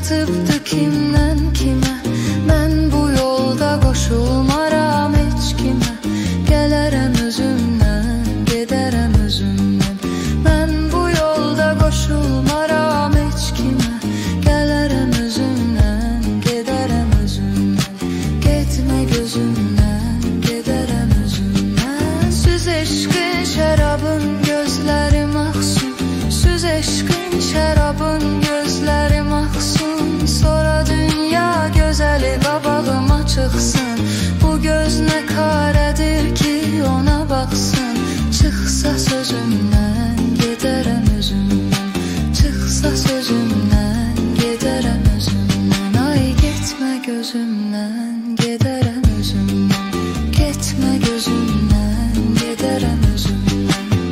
qatıbdı kimdən kimə. Mən bu yolda qoşulmaram heç kimə. Gələrəm özümdən, gedərəm özümdən. Mən bu yolda qoşulmaram heç kimə. Gələrəm özümdən, gedərəm özümdən. Getmə gözümdən, gedərəm özümdən. Süz eşqin şərabın gözləri mahzun. Süz eşqin şərabın gözləri mahzun. Sonra dünya gözəli qabağıma çıxsın. Bu göz nə karədir ki ona baxsın. Çıxsa sözümdən, gedərəm özümdən. Çıxsa sözümdən, gedərəm özümdən. Ay getmə gözümdən, gedərəm özümdən. Getmə gözümdən, gedərəm özümdən.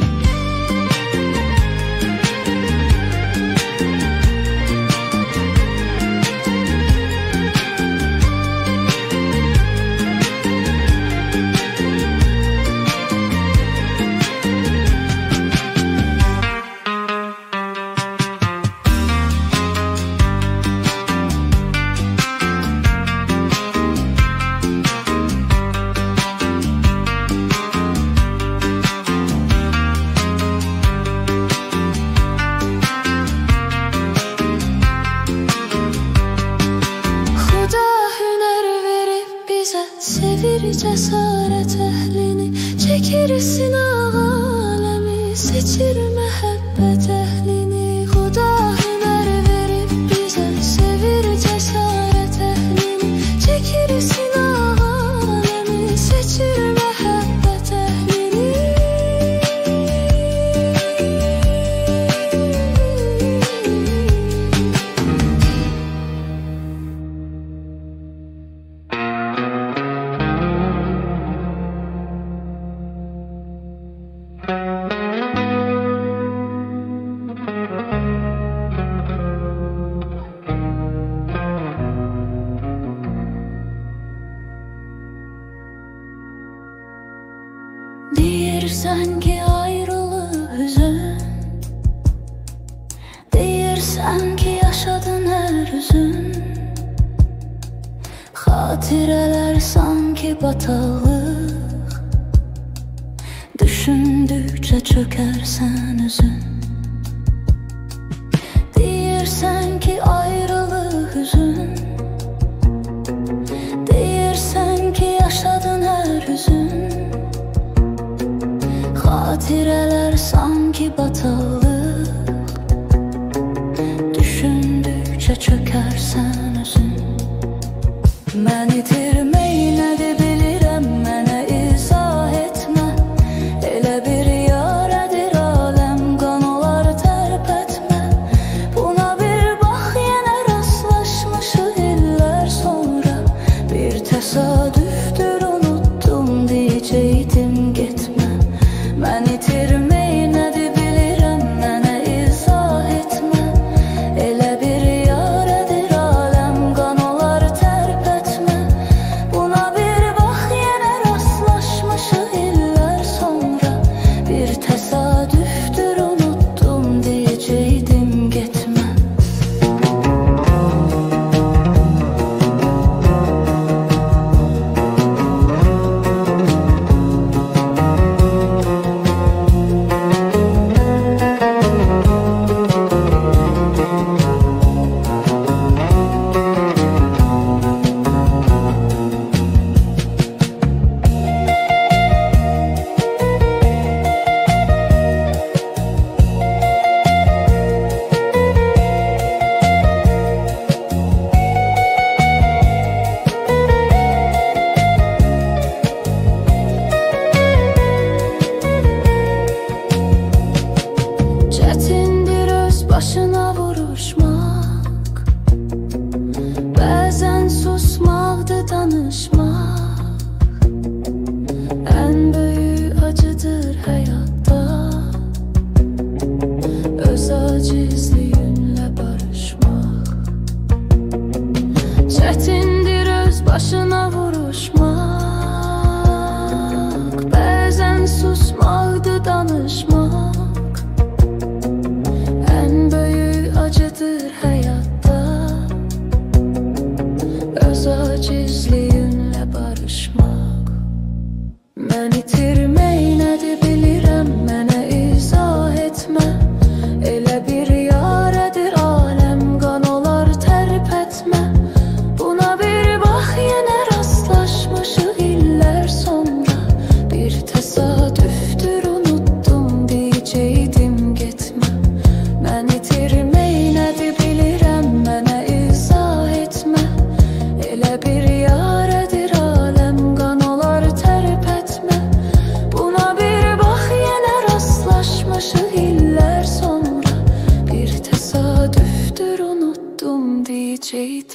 Sevir cəsarət əhlini, çəkir sinaq aləmi, seçir məhəbbət əhlini. Xuda hünər verib bizə, sevir cəsarət əhlini, çəkir sinaq aləmi, seçir məhəbbət əhlini. Deyirsən ki ayrılıq hüzün, deyirsən ki yaşadın hər üzün. Xatirələr sanki bataqlıq, düşündükcə çökərsən özün. Deyirsən ki ayrılıq hüzün, deyirsən ki yaşadın hər üzün. Xatirələr sanki bataqlıq, düşündükcə çökərsən özün. Mən itirməyi nədir bilirəm, mənə izah etmə. Elə bir yarədir aləm, qan olar tərpətmə. Buna bir bax, yenə rastlaşmışıq illər sonra. Bir təsadüfdür, unutdum deyəcəkdim getmə. Mən itirməyi nədir bilirəm, mənə izah etmə. Elə bir yarədir aləm, qan olar tərpətmə. Buna bir bax, yenə rastlaşmışıq illər sonra. Bir təsadüfdür, unutdum deyəcəkdim getmə. Çətindir öz başına vuruşmaq, bəzən susmaqdır danışmaq. Ən böyük acıdır həyatda, öz acizliyinlə barışmaq. Çətindir öz başına vuruşmaq, bəzən susmaqdır danışmaq. Ən böyük acıdır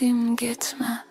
dedim gitme.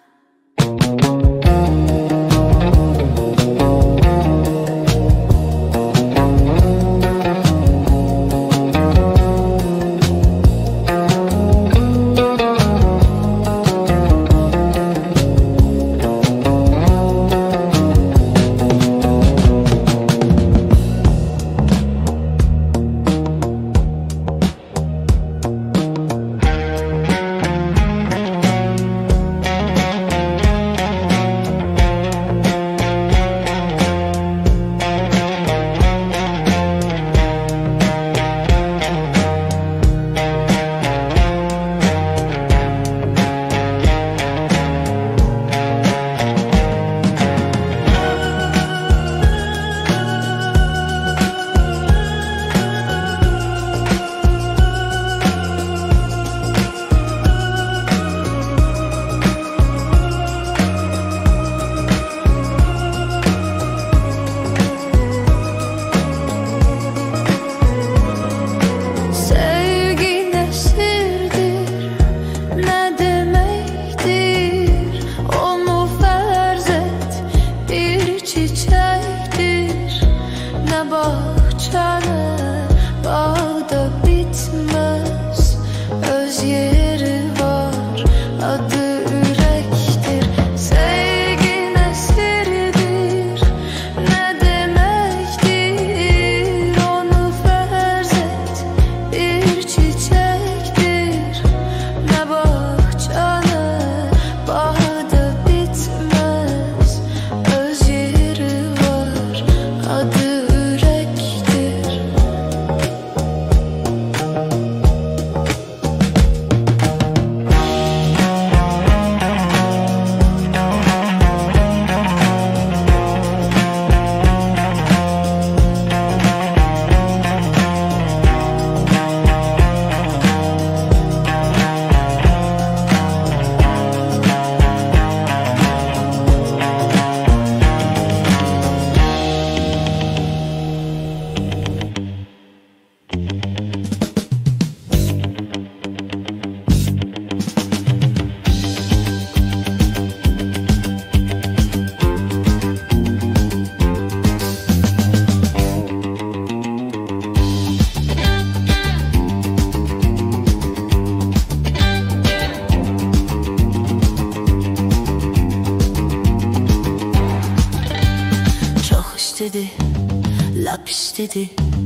Lap istedi,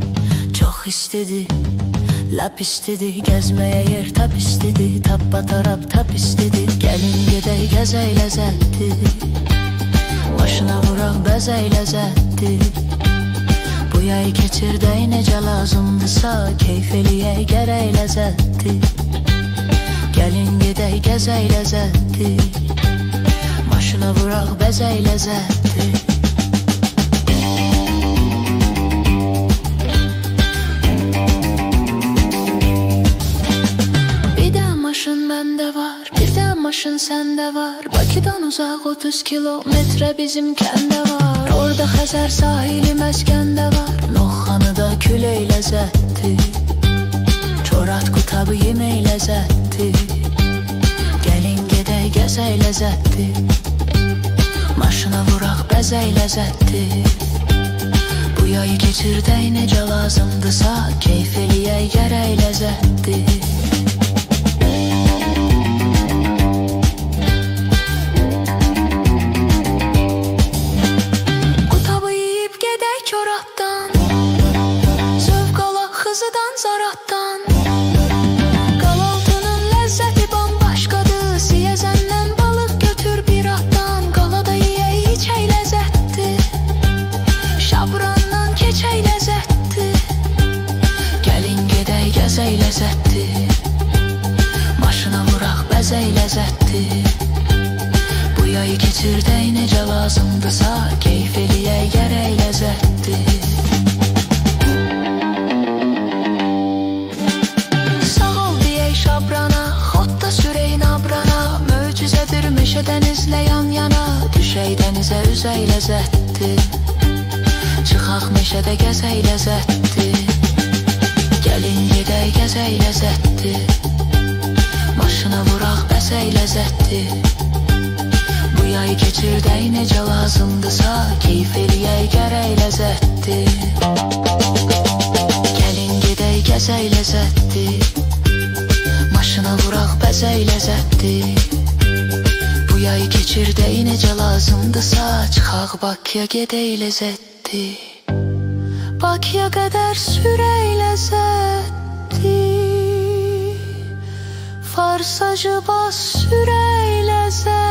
çok istedi. Lap istedi, gezmeye yer tap istedi. Tappa tarap tap istedi. Gelin gedey gezey lezetti. Başına vurak bezey lezetti. Bu yay keçirdey nece lazımdısa, keyfeliye gerey lezetti. Gelin gedey gezey lezetti. Başına vurak bezey lezetti. Maşın sende var, Bakıdan uzak 30 kilometre bizim kende var. Orada Xəzər sahili məskəndə var. Noxanıda küley ləzzətli, çorat qutabı yemək ləzzətli. Gəlin gedək gəzək ləzzətli, maşına vuraq bəzək ləzzətli. Bu yayı keçirdək necə lazımdısa, keyf eləyək gərək ləzzətli. Zaratdan Qalaltının ləzzəti bambaşqadır. Siyəzəndən balıq götür bir atdan. Qalada yeyək içək ləzzətli, Şabrandan keçək ləzzətli. Gəlin gedək gəzək ləzzətli, maşına vuraq bəzək ləzzətli. Bu yayı keçirdək necə lazımdısa, keyf eləyək gərək ləzzətli. Dənizlə yan-yana, düşək dənizə üzək ləzzətli. Çıxaq meşədə gəzək ləzzətli. Gəlin gedək gəzək ləzzətli, maşına vuraq bəzək ləzzətli. ləzzətdir. Bu yay keçirdək necə lazımdırsa, keyf eləyək gərək ləzzətdir. Gəlin gedək gəzək ləzzətdir. Maşına vuraq bəzək ləzzətdir. Bu yay keçirdək necə lazımdırsa, çıxaq Bakıya gedək ləzzətdir. Bakıya qədər sürək ləzzətdir. Farsajı bas sürək ləzzətdir.